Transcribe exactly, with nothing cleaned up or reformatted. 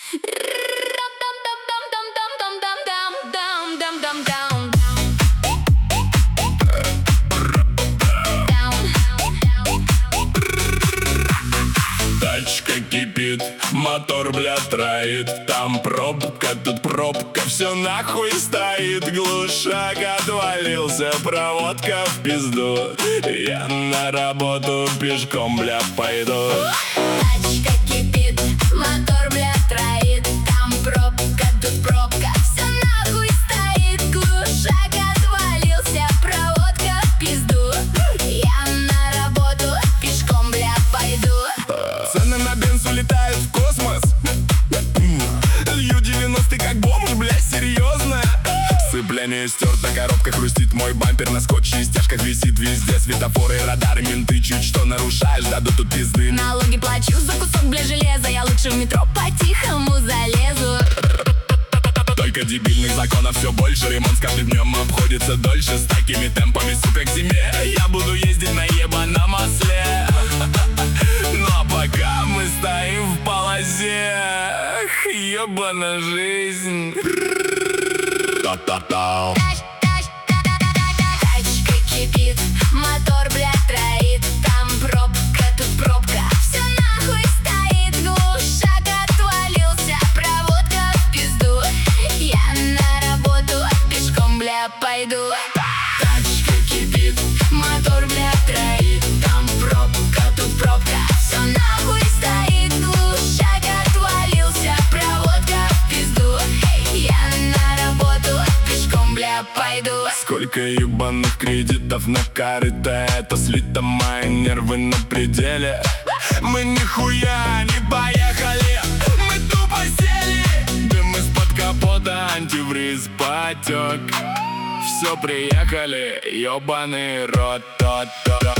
Тачка кипит, мотор, бля, троит. Там пробка, тут пробка, все нахуй стоит. Глушак отвалился, проводка в пизду. Я на работу пешком, бля, пойду. Тачка кипит, мотор, бля, троит. Там пробка, тут пробка, все нахуй стоит. Глушак отвалился, проводка в пизду. Я на работу пешком, бля, пойду. Цены на бенз улетают в космос. Ю девяносто как бомж, бля, серьезно. Сцепление стерто, коробка хрустит. Мой бампер на скотче и стяжках висит. Везде светофоры, радары, менты. Чуть что нарушаешь, дадут тут пизды. Налоги плачу за кусок, бля, железа. Я лучше в метро по-тихому залезу. Только дебильных законов все больше. Ремонт с каждым днем обходится дольше. С такими темпами, сука, к зиме я буду ездить на ебаном осле. Но пока мы стоим в полосе, ебана жизнь. Та-та-та. Тачка кипит, мотор, бля, троит. Там пробка, тут пробка, все нахуй стоит. Глушак отвалился, проводка в пизду. Я на работу пешком, бля, пойду. Тачка кипит, мотор, бля, троит. Там пробка, тут пробка, все нахуй стоит. Глушак отвалился, проводка в пизду. Я на работу пешком, бля, пойду. Сколько ебаных кредитов на карте, это слито, мои нервы на пределе. Мы нихуя не поехали, мы тупо сели. Дым из-под капота, антифриз потек. Все, приехали, ебаный рот, то-то.